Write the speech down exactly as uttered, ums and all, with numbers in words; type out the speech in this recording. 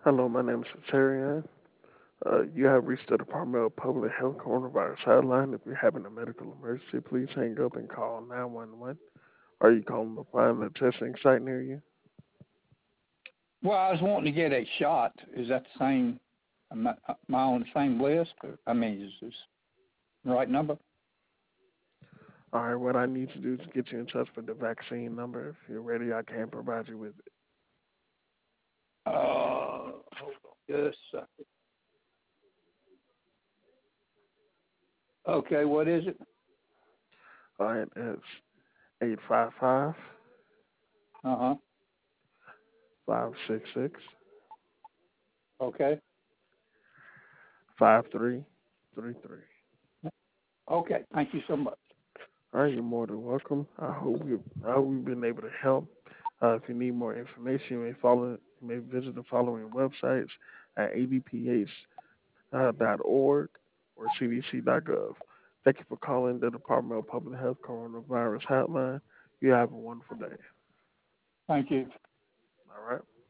Hello, my name is Cesarian. Uh, you have reached the Department of Public Health Coronavirus Hotline. If you're having a medical emergency, please hang up and call nine one one. Are you calling to find a testing site near you? Well, I was wanting to get a shot. Is that the same? Am I, am I on the same list? Or, I mean, is this the right number? All right, what I need to do is get you in touch with the vaccine number. If you're ready, I can provide you with it. Uh, hold on just a second. Okay, what is it? All right, it's eight five five, Uh huh. five six six, Okay. five three three three. Okay. Thank you so much. All right, you're more than welcome. I hope you I hope we've been able to help. Uh, if you need more information, you may follow you may visit the following websites at a d p h dot org or c d c dot gov. Thank you for calling the Department of Public Health Coronavirus Hotline. You have a wonderful day. Thank you. All right.